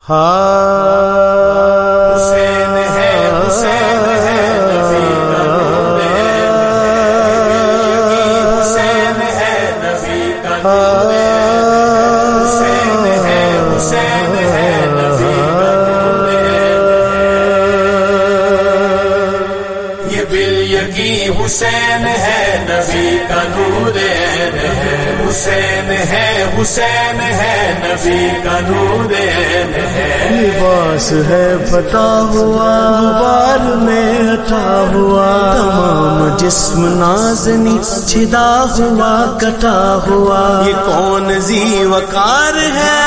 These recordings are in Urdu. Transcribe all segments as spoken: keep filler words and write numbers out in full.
حسین ہے حسین ہے نبی کا نور ہے، حسین ہے نبی کا نور ہے، حسین ہے حسین ہے نبی کا نور ہے، یہ بالیقین حسین ہے نبی کا نور ہے، حسین ہے حسین ہے نبی کا نور ہے، لباس ہے پھٹا ہوا غبار میں ہٹا ہوا، تمام جسم نازنی چھدا ہوا کٹا ہوا، یہ کون ذی وقار ہے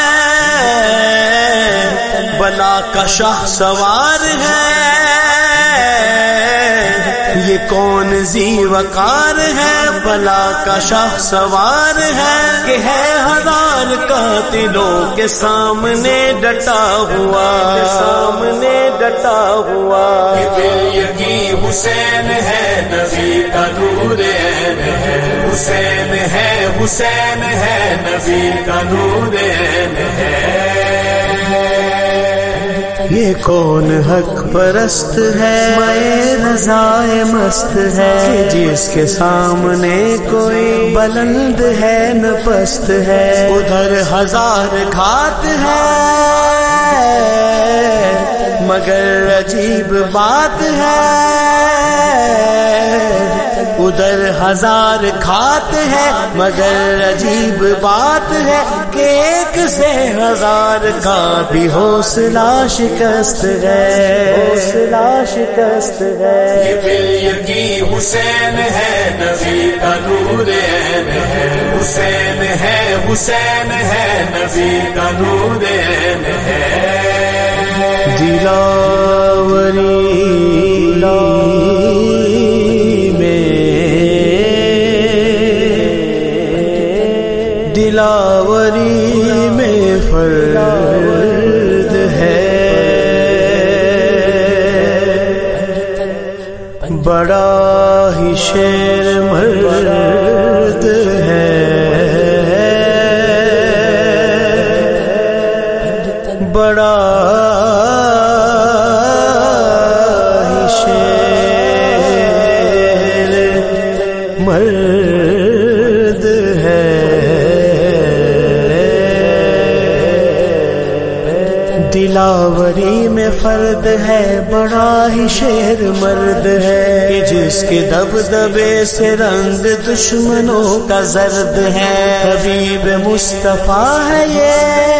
بلا کا شاہ سوار ہے، یہ کون ذی وقار ہے بلا کا شاہ سوار ہے، کہ ہے ہزار قاتلوں کے سامنے ڈٹا ہوا، سامنے ڈٹا ہوا، یہ بالیقین حسین ہے نبی کا نور ہے، حسین ہے حسین ہے نبی کا نور ہے، یہ کون حق پرست ہے میں رضائے مست ہے، جس کے سامنے کوئی بلند ہے نہ پست ہے، ادھر ہزار گھات ہے مگر عجیب بات ہے، ادھر ہزار کھات ہے مگر عجیب بات ہے، کہ ایک سے ہزار کا بھی حوصلہ شکست ہے، حوصلہ شکست ہے، یہ بالیقین حسین ہے نبی کا نور ہے، حسین ہے حسین ہے نبی کا نور ہے، دلاوری دلاوری میں فرد ہے بڑا ہی شیر مرد ہے، بڑا ہی شیر مرد ہے، دلاوری میں فرد ہے بڑا ہی شیر مرد ہے، کہ جس کے دبدبے سے رنگ دشمنوں کا زرد ہے، حبیب مصطفیٰ ہے یہ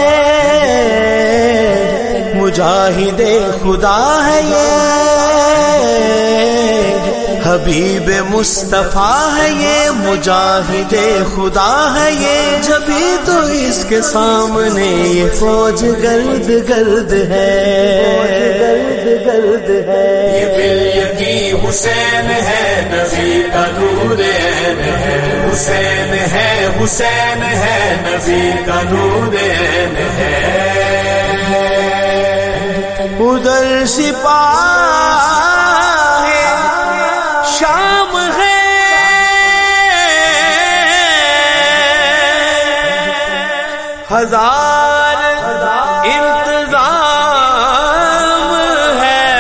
مجاہد خدا ہے یہ، حبیب مصطفیٰ ہے یہ مجاہد خدا ہے یہ، جبھی تو اس کے سامنے یہ فوج گرد گرد ہے، گرد گرد ہے، یہ بالیقین حسین ہے نبی کا نور ہے، حسین ہے حسین ہے نبی کا نور ہے، ادھر سپاہ شام ہے ہزار انتظام ہے،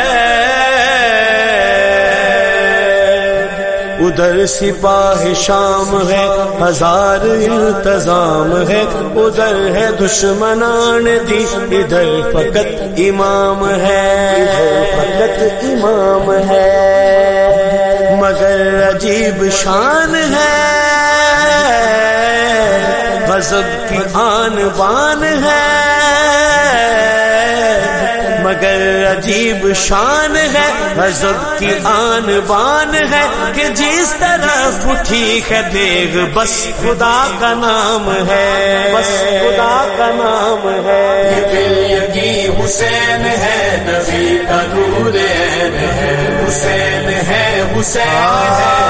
ادھر سپاہ شام ہے ہزار انتظام ہے، ادھر ہے دشمنان دی ادھر فقط امام ہے، ادھر فقط امام ہے، مگر عجیب شان ہے غضب کی آن بان ہے، مگر عجیب شان ہے غضب کی آن بان ہے، کہ جس طرف اٹھی ہے دیگ بس خدا کا نام ہے، بس خدا کا نام ہے، یہ بالیقین حسین ہے نبی کا نور ہے، حسین ہے حسین ہے